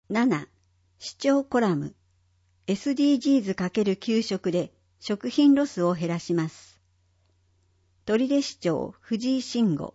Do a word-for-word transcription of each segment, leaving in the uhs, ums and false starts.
なな. 視聴コラム エスディージーズ× 給食で食品ロスを減らします。取手市長藤井慎吾。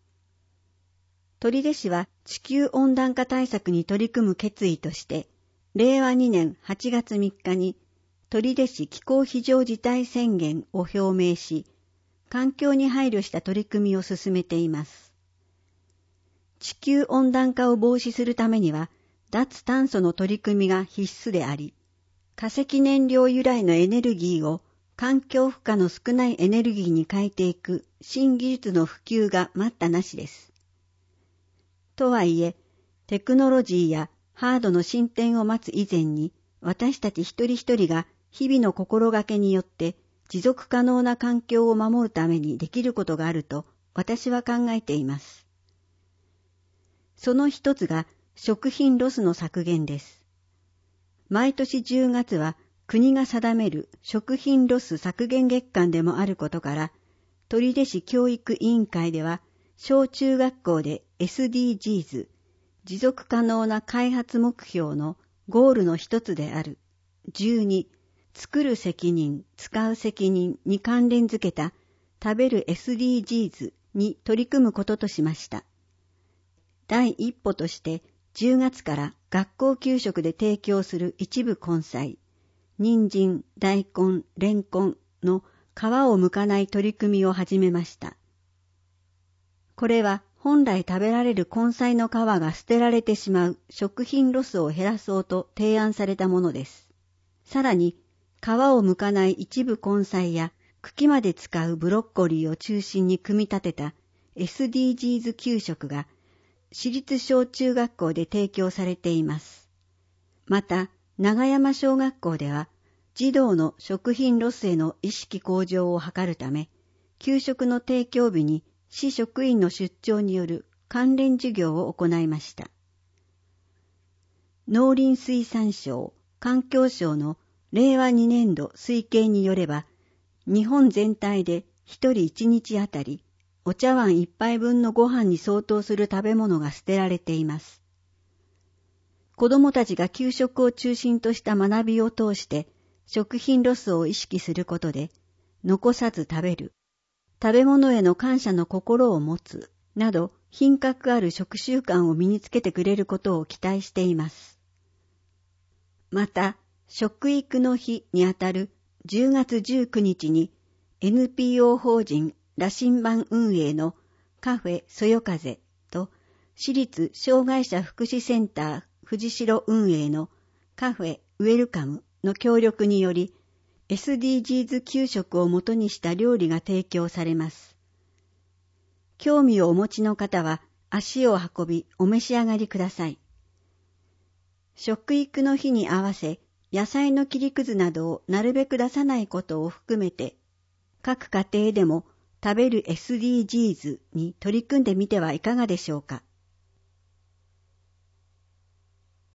取手市は地球温暖化対策に取り組む決意として、れいわにねんはちがつみっかに取手市気候非常事態宣言を表明し、環境に配慮した取り組みを進めています。地球温暖化を防止するためには、脱炭素の取り組みが必須であり、化石燃料由来のエネルギーを環境負荷の少ないエネルギーに変えていく新技術の普及が待ったなしです。とはいえ、テクノロジーやハードの進展を待つ以前に、私たち一人一人が日々の心がけによって持続可能な環境を守るためにできることがあると私は考えています。その一つが食品ロスの削減です。毎年じゅうがつは国が定める食品ロス削減月間でもあることから、取手市教育委員会では小中学校で エスディージーズ、持続可能な開発目標のゴールの一つであるじゅうに、作る責任、使う責任に関連づけた食べる エスディージーズに取り組むこととしました。第一歩としてじゅうがつから学校給食で提供する一部根菜、人参、大根、レンコンの皮を剥かない取り組みを始めました。これは本来食べられる根菜の皮が捨てられてしまう食品ロスを減らそうと提案されたものです。さらに、皮を剥かない一部根菜や茎まで使うブロッコリーを中心に組み立てた エスディージーズ 給食が市立小中学校で提供されています。また、長山小学校では児童の食品ロスへの意識向上を図るため、給食の提供日に市職員の出張による関連授業を行いました。農林水産省、環境省のれいわにねんど推計によれば、日本全体で一人一日あたりお茶碗一杯分のご飯に相当する食べ物が捨てられています。子どもたちが給食を中心とした学びを通して食品ロスを意識することで、残さず食べる、食べ物への感謝の心を持つなど品格ある食習慣を身につけてくれることを期待しています。また、食育の日にあたるじゅうがつじゅうくにちに エヌピーオー 法人羅針盤運営のカフェそよ風と私立障害者福祉センター藤代運営のカフェウェルカムの協力により エスディージーズ 給食を元にした料理が提供されます。興味をお持ちの方は足を運びお召し上がりください。食育の日に合わせ野菜の切りくずなどをなるべく出さないことを含めて、各家庭でも食べる エスディージーズ に取り組んでみてはいかがでしょうか。